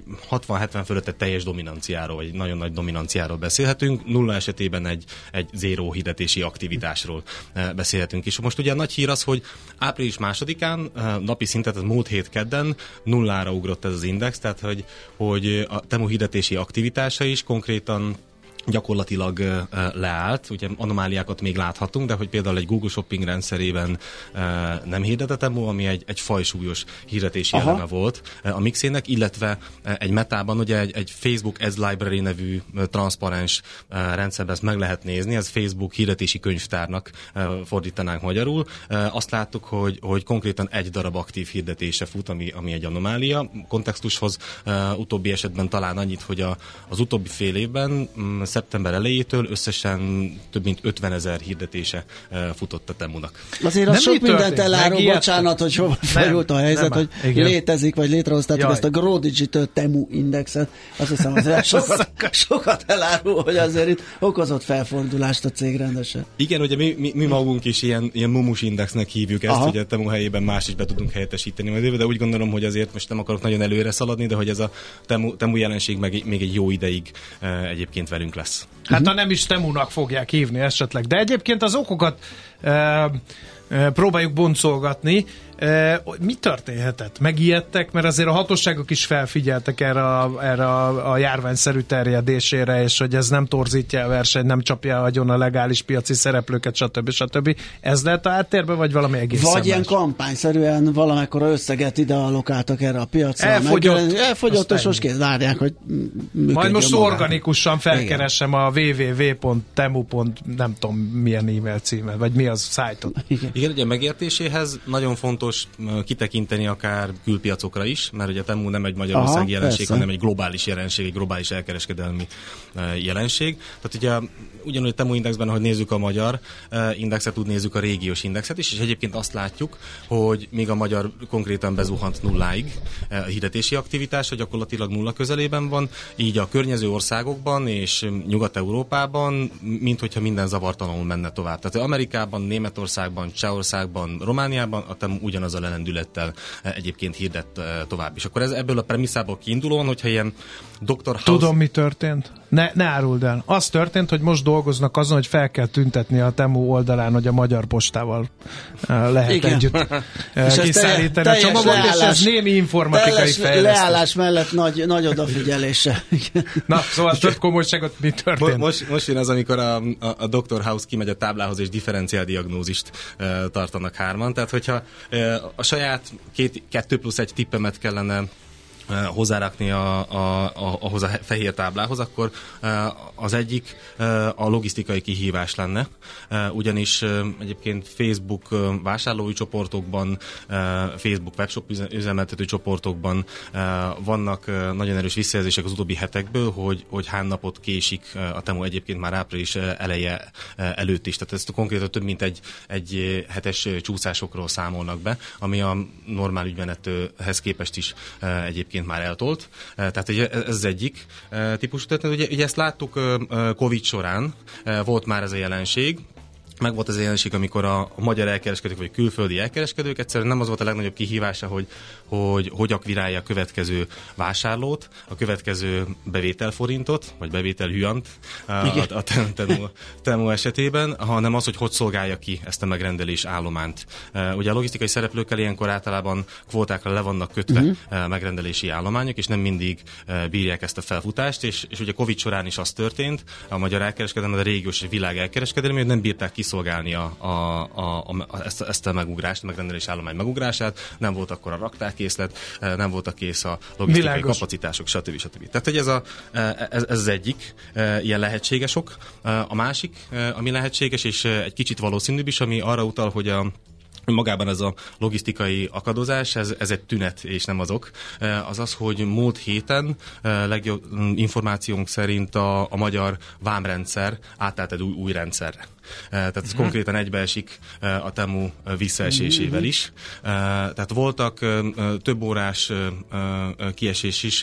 60-70 fölött egy teljes dominanciáról, vagy nagyon nagy dominanciáról beszélhetünk, nulla esetében egy zéró hirdetési aktivitásról beszélhetünk is. Most ugye a nagy hír az, hogy április 2-án napi szinten, tehát múlt hét kedden nullára ugrott ez az index, tehát hogy a Temu hirdetési aktivitása is konkrétan gyakorlatilag leállt, ugye anomáliákat még láthatunk, de hogy például egy Google Shopping rendszerében nem hirdetett Temu, ami egy fajsúlyos hirdetési eleme volt a mixének, illetve egy Metában ugye egy Facebook Ads Library nevű transzparens rendszerben ezt meg lehet nézni, ez Facebook hirdetési könyvtárnak fordítanánk magyarul. Azt láttuk, hogy konkrétan egy darab aktív hirdetése fut, ami egy anomália. Kontextushoz utóbbi esetben talán annyit, hogy az utóbbi fél évben szeptember elejétől összesen több mint 50 000 hirdetése futott a Temunak. Azért az sok mindent elárul, bocsánat, hogy hova fajult a helyzet, hogy létezik, vagy létrehoztátok ezt a Grow Digital Temu indexet. Azt hiszem, azért sokat elárul, hogy azért itt okozott felfordulást a cég rendesen. Igen, ugye mi magunk is ilyen mumus indexnek hívjuk ezt, hogy a Temu helyében más is be tudunk helyettesíteni majd, de úgy gondolom, hogy azért most nem akarok nagyon előre szaladni, de hogy ez a Temu jelenség még egy jó ideig egyébként velünk lesz. Hát ha nem is Temunak fogják hívni esetleg, de egyébként az okokat próbáljuk boncolgatni. Mi történhetett? Megijedtek? Mert azért a hatóságok is felfigyeltek erre a járványszerű terjedésére, és hogy ez nem torzítja a versenyt, nem csapja agyon a legális piaci szereplőket, stb. Ez lehet a háttérben, vagy valami egészen vagy ilyen kampányszerűen valamekkora összeget ide allokáltak erre a piacra. Elfogyott, és most várják, hogy majd most organikusan felkeresem a www.temu. nem tudom milyen e-mail címet, vagy mi az szájtot. Igen, ugye a megértéséhez nagyon fontos kitekinteni akár külpiacokra is, mert ugye a Temu nem egy magyarországi jelenség, hanem egy globális jelenség, egy globális elkereskedelmi jelenség. Tehát ugye ugyanúgy a Temu indexben, ahogy nézzük a magyar indexet, úgy nézzük a régiós indexet is, és egyébként azt látjuk, hogy még a magyar konkrétan bezuhant nulláig a hirdetési aktivitása gyakorlatilag nulla közelében van, így a környező országokban és Nyugat-Európában, mint hogyha minden zavartalanul menne tovább. Tehát Amerikában, Németországban, Csehországban, Romániában a Temu ugyanaz a lelendülettel egyébként hirdet tovább. És akkor ebből a premisszából kiindulóan, hogyha ilyen Dr. House... Tudom, mi történt? Ne áruld el. Az történt, hogy most dolgoznak azon, hogy fel kell tüntetni a Temu oldalán, hogy a Magyar Postával lehet együtt kiszállítani a csomagot, és ez némi informatikai fejlesztés. Leállás mellett nagy odafigyelése. Na, szóval több komolyságot mi történt? Most jön az, amikor a Dr. House kimegy a táblához, és differenciál diagnózist tartanak hárman. Tehát, hogyha a saját 2+1 tippemet kellene hozzárakni ahhoz a fehér táblához, akkor az egyik a logisztikai kihívás lenne, ugyanis egyébként Facebook vásárlói csoportokban, Facebook webshop üzemeltető csoportokban vannak nagyon erős visszajelzések az utóbbi hetekből, hogy hány napot késik a Temu egyébként már április eleje előtt is. Tehát ezt konkrétan több mint egy hetes csúszásokról számolnak be, ami a normál ügymenethez képest is egyébként már eltolt. Tehát ez az egyik típusú történet. Ugye ezt láttuk Covid során, volt már ez a jelenség, meg volt ez a jelenség, amikor a magyar elkereskedők, vagy külföldi elkereskedők egyszerűen nem az volt a legnagyobb kihívása, hogy akvirálja a következő vásárlót, a következő bevételforintot, vagy bevételhüant a Temu esetében, hanem az, hogy szolgálja ki ezt a megrendelés állományt. Ugye a logisztikai szereplőkkel ilyenkor általában kvótákra le vannak kötve megrendelési állományok, és nem mindig bírják ezt a felfutást, és ugye Covid során is az történt, a magyar elkereskedelem, a régiós és világ elkereskedelem, hogy nem bírták kiszolgálni ezt a megugrást, a megrendelés állomány megugrását, nem volt akkor a raktárkészlet, nem voltak kész a logisztikai kapacitások, stb. Tehát, hogy ez az egyik ilyen lehetséges ok. A másik, ami lehetséges, és egy kicsit valószínűbb is, ami arra utal, hogy magában ez a logisztikai akadozás, ez egy tünet, és nem az ok. Az, hogy múlt héten legjobb információnk szerint a magyar vámrendszer átállt egy új rendszerre. Tehát ez konkrétan egybeesik a Temu visszaesésével is. Tehát voltak több órás kiesés is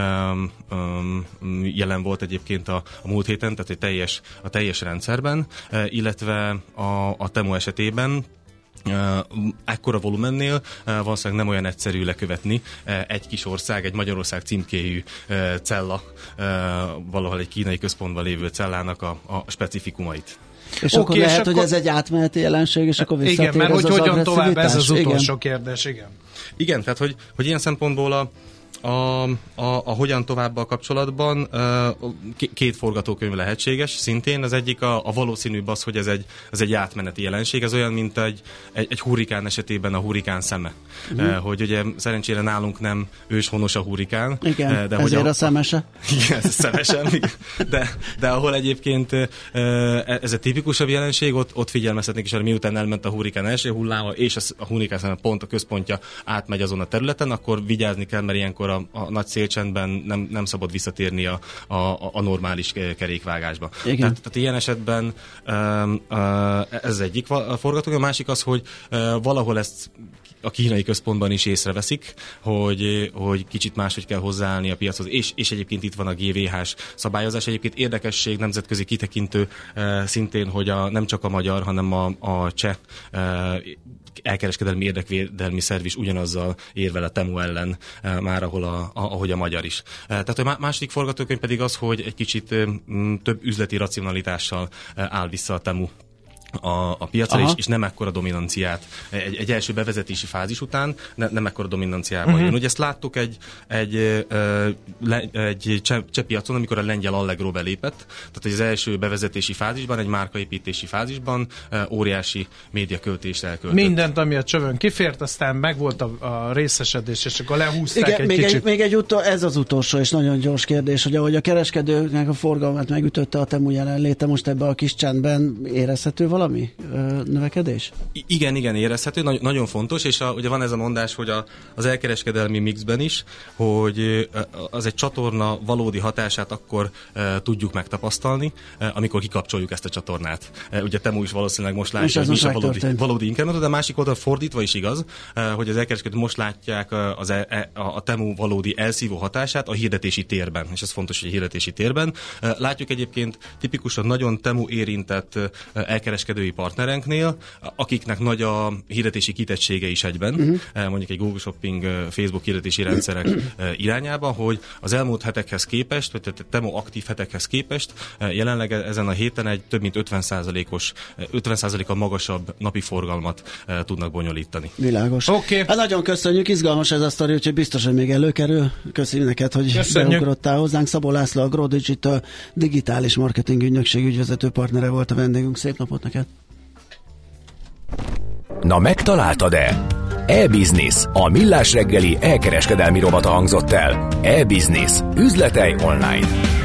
jelen volt egyébként a múlt héten, tehát a teljes rendszerben, illetve a Temu esetében ekkora volumennél valószínűleg nem olyan egyszerű lekövetni egy kis ország, egy Magyarország címkéjű cella, valahol egy kínai központban lévő cellának a specifikumait. És akkor lehet, hogy ez egy átmeneti jelenség, és akkor visszatér. Igen, mert hogy hogyan tovább, ez az utolsó kérdés, igen. Igen, tehát hogy ilyen szempontból a hogyan továbbal kapcsolatban két forgatókönyv lehetséges, szintén az egyik a valószínűbb az, hogy ez egy átmeneti jelenség, ez olyan, mint egy hurrikán esetében a hurrikán szeme. Hogy ugye szerencsére nálunk nem őshonos a hurrikán. Igen, de ezért a szemese. Igen, szemesen, de ahol egyébként ez a tipikusabb jelenség, ott figyelmeztetnék is arra, miután elment a hurrikán első hulláma, és a hurrikán szeme pont a központja átmegy azon a területen, akkor vigyázni kell, mert ilyenkor amikor a nagy szélcsendben nem szabad visszatérni a normális kerékvágásba. Tehát ilyen esetben ez egyik forgatókönyv, a másik az, hogy valahol ezt a kínai központban is észreveszik, hogy kicsit máshogy kell hozzáállni a piachoz, és egyébként itt van a GVH-s szabályozás. Egyébként érdekesség, nemzetközi kitekintő szintén, hogy nem csak a magyar, hanem a cseh elkereskedelmi érdekvédelmi szerv is ugyanazzal érvel a Temu ellen már, ahogy a magyar is. Tehát a második forgatókönyv pedig az, hogy egy kicsit több üzleti racionalitással áll vissza a Temu a piacra, és nem ekkora dominanciát egy első bevezetési fázis után nem ekkora dominanciában jön. Ugye ezt láttuk egy cseh piacon, amikor a lengyel Allegro belépett, tehát az első bevezetési fázisban, egy márkaépítési fázisban óriási médiaköltést elköltött. Mindent, ami a csövön kifért, aztán megvolt a részesedés, és akkor lehúzták kicsit. Ez az utolsó és nagyon gyors kérdés, hogy ahogy a kereskedőknek a forgalmát megütötte a Temu jelenléte, most ebbe a kis csendben érezhető valami növekedés? Igen, érezhető, nagyon fontos, és ugye van ez a mondás, hogy az elkereskedelmi mixben is, hogy az egy csatorna valódi hatását akkor tudjuk megtapasztalni, amikor kikapcsoljuk ezt a csatornát. Ugye Temu is valószínűleg most látja, hogy mi is a valódi internet, de a másik oldal fordítva is igaz, hogy az elkereskedők most látják a Temu valódi elszívó hatását a hirdetési térben, és ez fontos, hogy a hirdetési térben. Látjuk egyébként tipikusan nagyon Temu érintett elkereskedői partnerenknél, akiknek nagy a hirdetési kitettsége is egyben, mondjuk egy Google Shopping, Facebook hirdetési rendszerek irányába, hogy az elmúlt hetekhez képest, vagy tehát Temu aktív hetekhez képest jelenleg ezen a héten egy több mint 50%-kal magasabb napi forgalmat tudnak bonyolítani. Világos. Okay. Hát nagyon köszönjük, izgalmas ez a sztori, úgyhogy biztos, hogy még előkerül. Köszönjük neked, hogy beugrottál hozzánk. Szabó László, a GrowDigital digitális marketing ügynökség ügyvezető partnere volt a vendégünk. Szép napot neked! Na, megtaláltad-e? E-Business, a millás reggeli elkereskedelmi rovata hangzott el. E-Business, üzletei online.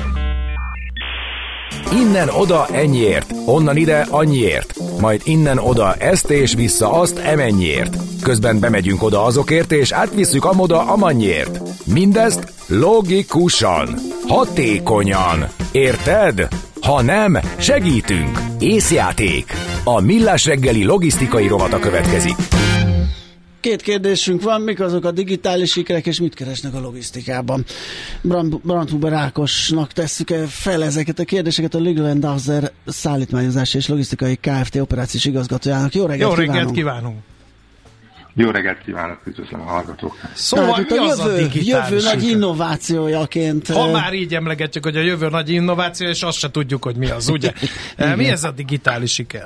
Innen oda ennyiért, onnan ide annyiért, majd innen oda ezt és vissza azt emennyiért. Közben bemegyünk oda azokért, és átvisszük amoda amannyiért. Mindezt logikusan, hatékonyan. Érted? Ha nem, segítünk. Észjáték. A millás reggeli logisztikai rovata következik. Két kérdésünk van, mik azok a digitális sikerek, és mit keresnek a logisztikában. Brandhuber Ákosnak tesszük fel ezeket a kérdéseket, a Legal & Dachser szállítmányozási és logisztikai Kft. Operációs igazgatójának. Jó reggelt kívánunk! Jó reggelt kívánok, üdvözlöm a hallgatókat! Szóval mi az a digitális jövő nagy innovációjaként... Ha már így emlegetjük, hogy a jövő nagy innováció, és azt se tudjuk, hogy mi az, ugye? Mi ez a digitális siker?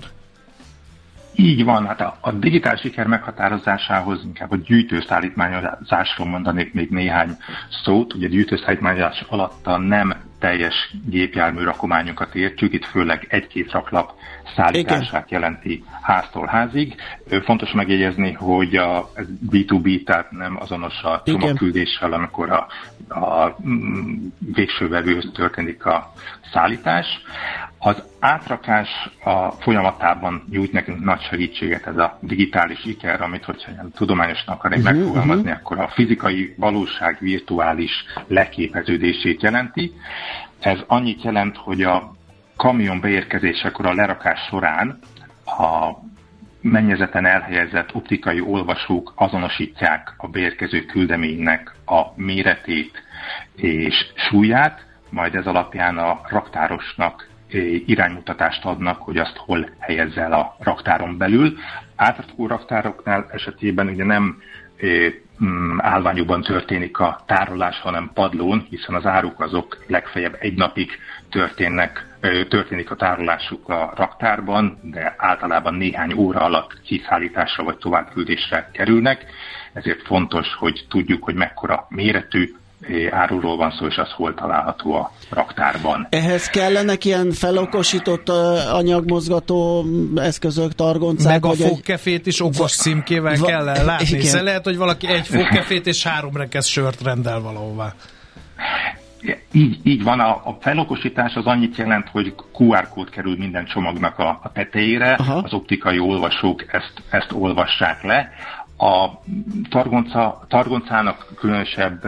Így van, hát a digitális siker meghatározásához inkább a gyűjtőszállítmányozásról mondanék még néhány szót. Ugye a gyűjtőszállítmányozás alatt a nem teljes gépjármű rakományokat értjük, itt főleg egy-két raklap szállítását jelenti háztól házig. Fontos megjegyezni, hogy ez B2B, tehát nem azonos a csomagküldéssel, amikor a végső vevőhöz történik a szállítás. Az átrakás a folyamatában nyújt nekünk nagy segítséget ez a digitális siker, amit hogyha ilyen tudományosan akarnék megfogalmazni, akkor a fizikai valóság virtuális leképeződését jelenti. Ez annyit jelent, hogy a kamion beérkezésekor a lerakás során a mennyezeten elhelyezett optikai olvasók azonosítják a beérkező küldeménynek a méretét és súlyát, majd ez alapján a raktárosnak iránymutatást adnak, hogy azt hol helyezze el a raktáron belül. Átrakó raktároknál esetében ugye nem állványokban történik a tárolás, hanem padlón, hiszen az áruk azok legfeljebb egy napig történik a tárolásuk a raktárban, de általában néhány óra alatt kiszállításra vagy továbbküldésre kerülnek. Ezért fontos, hogy tudjuk, hogy mekkora méretű áruról van szó, és az hol található a raktárban. Ehhez kellenek ilyen felokosított anyagmozgató eszközök, targoncák? Meg a fogkefét is okos címkével kell látni. Hiszen lehet, hogy valaki egy fogkefét és 3 rekesz sört rendel valahová. Így van, a felokosítás az annyit jelent, hogy QR kód kerül minden csomagnak a tetejére, az optikai olvasók ezt olvassák le. A targoncának különösebb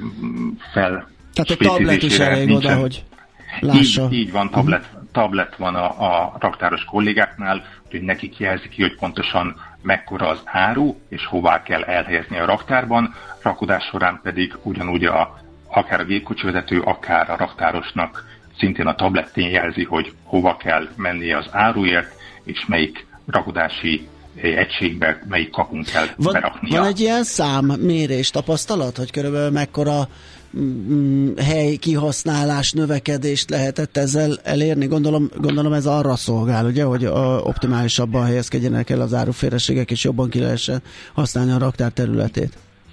tehát a tablet is elég oda, hogy lássa. Így van, tablet van a raktáros kollégáknál, hogy nekik jelzi ki, hogy pontosan mekkora az áru, és hová kell elhelyezni a raktárban. Rakodás során pedig ugyanúgy akár a gépkocsivezető, akár a raktárosnak szintén a tablettén jelzi, hogy hova kell mennie az áruért, és melyik rakodási egységbe melyik kapunk kell beraknia. Van egy ilyen számmérés, tapasztalat, hogy körülbelül mekkora hely kihasználás, növekedést lehetett ezzel elérni? Gondolom ez arra szolgál, ugye, hogy optimálisabban helyezkedjenek el az áruféreségek, és jobban ki lehessen használni a raktár területét.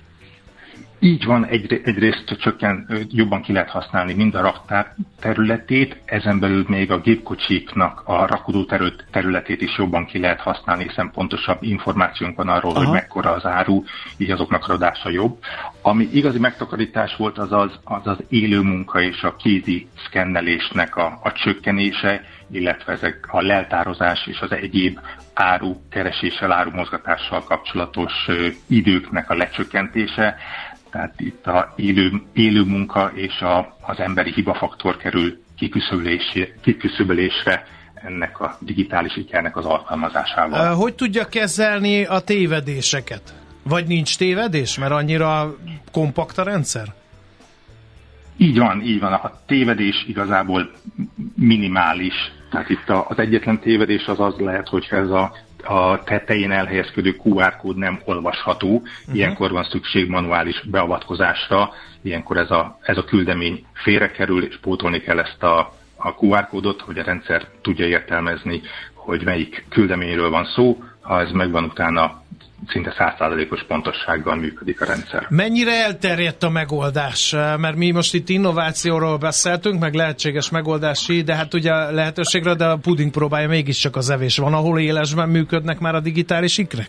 Így van, egyrészt jobban ki lehet használni mind a raktár területét, ezen belül még a gépkocsiknak a rakodó területét is jobban ki lehet használni, hiszen pontosabb információnk van arról, hogy mekkora az áru, így azoknak adása jobb. Ami igazi megtakarítás volt, az élő munka és a kézi szkennelésnek a csökkenése, illetve ezek a leltározás és az egyéb áru kereséssel, áru mozgatással kapcsolatos időknek a lecsökkentése. Tehát itt a élő munka és az emberi hibafaktor kerül kiküszöbölésre ennek a digitális ikernek az alkalmazásával. Hogy tudja kezelni a tévedéseket? Vagy nincs tévedés, mert annyira kompakt a rendszer? Így van. A tévedés igazából minimális. Tehát itt az egyetlen tévedés az lehet, hogyha ez a tetején elhelyezkedő QR kód nem olvasható, ilyenkor van szükség manuális beavatkozásra, ilyenkor ez a küldemény félrekerül, és pótolni kell ezt a QR kódot, hogy a rendszer tudja értelmezni, hogy melyik küldeményről van szó. Ha ez megvan, utána szinte 100%-os pontossággal működik a rendszer. Mennyire elterjedt a megoldás? Mert mi most itt innovációról beszéltünk, meg lehetséges megoldási, de hát ugye lehetőségre, de a puding próbálja mégiscsak az evés. Van, ahol élesben működnek már a digitális ikrek?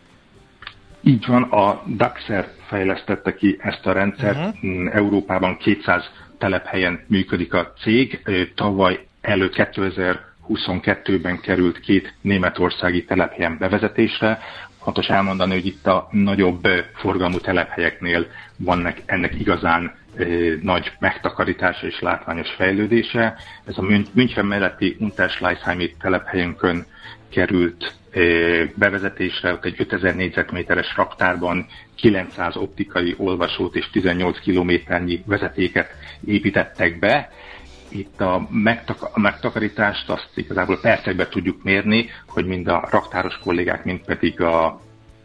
Így van, a Daxer fejlesztette ki ezt a rendszert. Európában 200 telephelyen működik a cég. Tavaly 2022-ben került 2 németországi telephelyen bevezetésre. Fontos elmondani, hogy itt a nagyobb forgalmú telephelyeknél van ennek igazán nagy megtakarítása és látványos fejlődése. Ez a München melletti Unterschleißheimi telephelyünkön került bevezetésre, ott egy 5000 négyzetméteres raktárban 900 optikai olvasót és 18 kilométernyi vezetéket építettek be. Itt a megtakarítást azt igazából percekben tudjuk mérni, hogy mind a raktáros kollégák, mind pedig a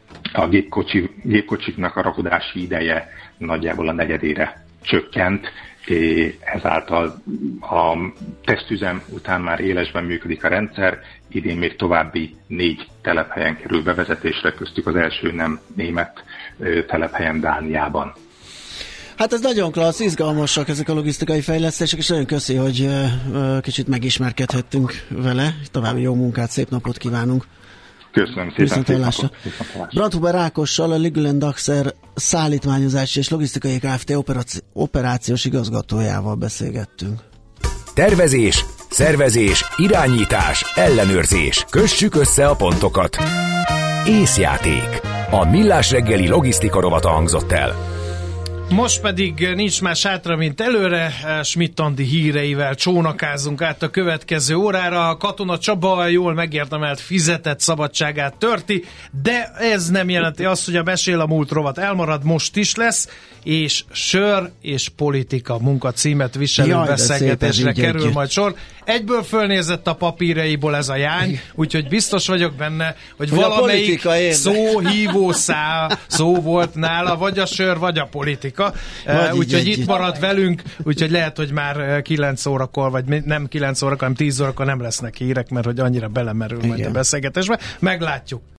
gépkocsiknak a rakodási ideje nagyjából a negyedére csökkent, ezáltal a tesztüzem után már élesben működik a rendszer, idén még további 4 telephelyen kerül bevezetésre, köztük az első nem német telephelyen Dániában. Hát ez nagyon klassz, izgalmasak ezek a logisztikai fejlesztések, és nagyon köszi, hogy kicsit megismerkedhettünk vele. További jó munkát, szép napot kívánunk. Köszönöm szépen. Brandhuber Ákossal, a Legal & Daxer szállítmányozási és logisztikai Kft. Operációs igazgatójával beszélgettünk. Tervezés, szervezés, irányítás, ellenőrzés. Kössük össze a pontokat. Észjáték. A Millás reggeli logisztika rovata hangzott el. Most pedig nincs más hátra, mint előre. Schmidt Andi híreivel csónakázunk át a következő órára. Katona Csaba jól megérdemelt fizetett szabadságát törti, de ez nem jelenti azt, hogy a Mesél a múlt rovat elmarad, most is lesz, és sör és politika munkacímet viselő beszélgetésre kerül majd sor. Egyből fölnézett a papírjaiból ez a jány, úgyhogy biztos vagyok benne, hogy valamelyik szóhívó szó volt nála, vagy a sör, vagy a politika. Úgyhogy itt marad velünk, úgyhogy lehet, hogy már 9 órakor, vagy nem 9 órakor, hanem 10 órakor nem lesznek hírek, mert hogy annyira belemerül majd a beszélgetésbe. Meglátjuk.